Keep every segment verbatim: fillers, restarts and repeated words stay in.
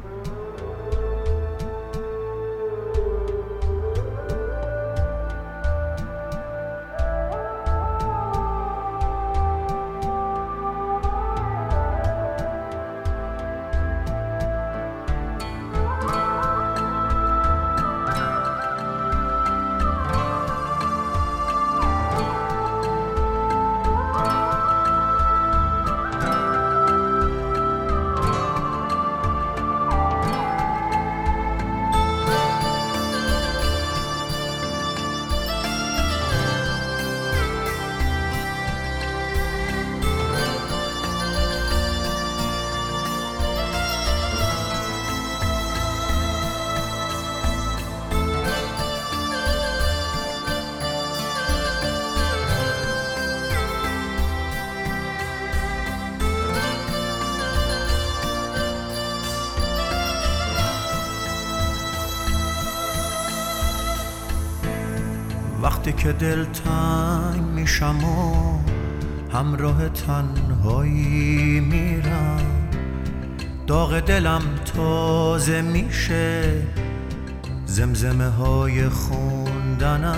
وقتی که دل تنگ میشم و همراه تنهایی میرم، داغ دلم تازه میشه، زمزمه های خوندنم،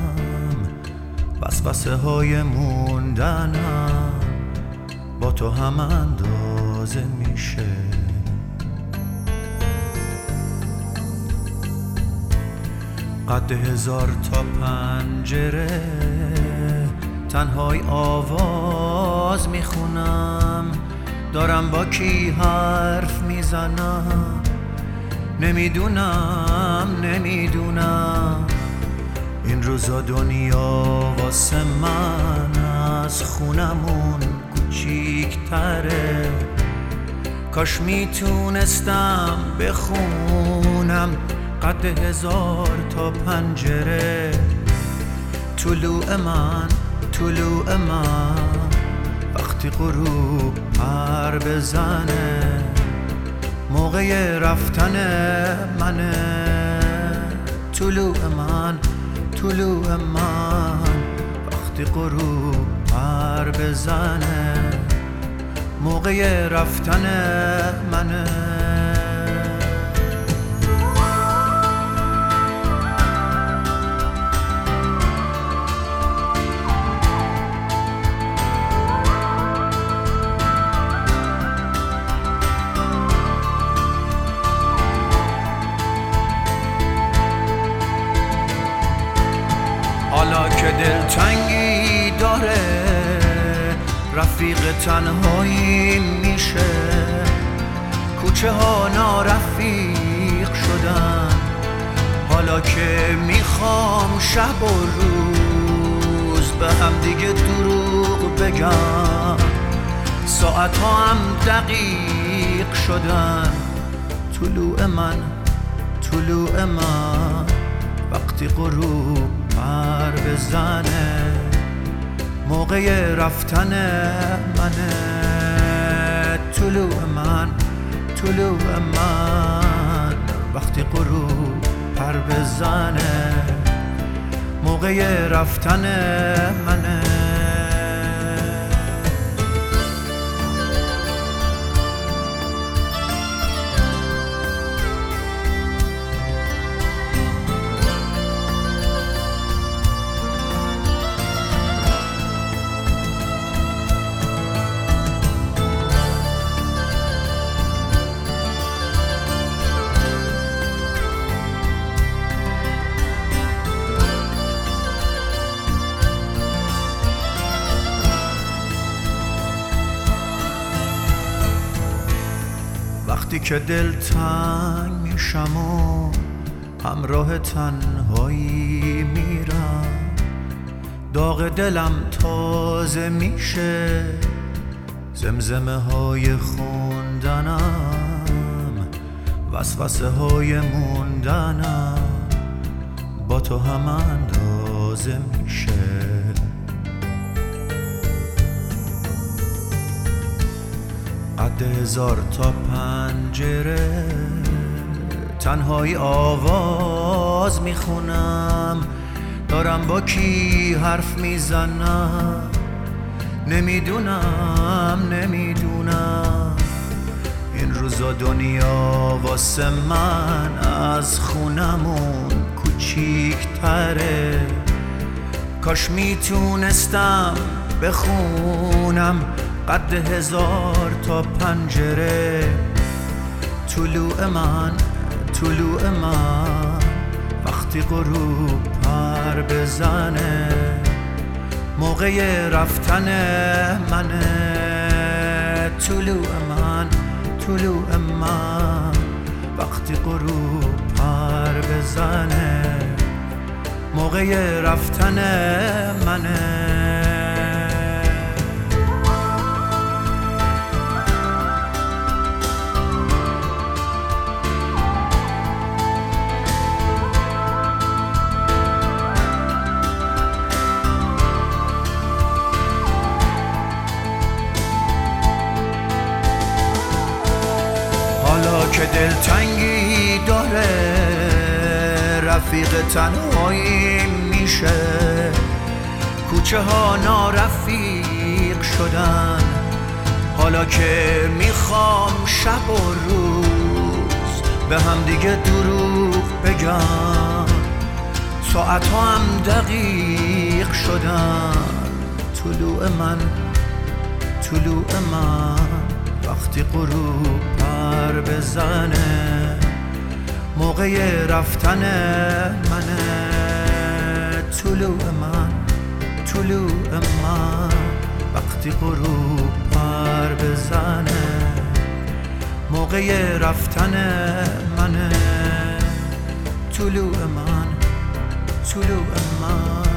وسوسه های موندنم با تو هم اندازه میشه. قد هزار تا پنجره تنهای آواز میخونم، دارم با کی حرف میزنم، نمیدونم نمیدونم این روزا دنیا واسه من از خونمون کوچیک‌تره. کاش میتونستم بخونم قد هزار تا پنجره. طلوع من طلوع من وقتی غروب پر بزنه، موقع رفتن منه. طلوع من طلوع من وقتی غروب پر بزنه، موقع رفتن منه. حالا که دلتنگی داره رفیق تنهایی میشه، کوچه ها نارفیق شدن. حالا که میخوام شب و روز به هم دیگه دروغ بگم، ساعت ها هم دقیق شدن. طلوع من طلوع من وقتی غروب پر بزنه، موقع رفتن منه. طلوع من طلوع من وقتی غروب پر بزنه، موقع رفتن منه. وقتی که دل تنگ میشم و همراه تنهایی میرم، داغ دلم تازه میشه، زمزمه های خوندنم، وسوسه های موندنم با تو هم اندازه میشه. قد هزار تا پنجره تنهایی آواز میخونم، دارم با کی حرف میزنم، نمیدونم نمیدونم این روزا دنیا واسه واسه من از خونمون کوچیک‌تره. کاش میتونستم بخونم قد هزار تا پنجره. طلوع من طلوع من وقتی غروب پر بزنه، موقع رفتن منه. طلوع من طلوع من وقتی غروب پر بزنه، موقع رفتن منه. حالا که دلتنگی داره، رفیق تنهایی میشه. کوچه ها نارفیق شدن، حالا که میخوام شب و روز به هم دیگه دروغ بگم. ساعت ها هم دقیق شدن. طلوع من طلوع من وقتی غروب پر بزنه، موقع رفتن منه. طلوع من طلوع من وقتی غروب پر بزنه، موقع رفتن منه. طلوع من طلوع من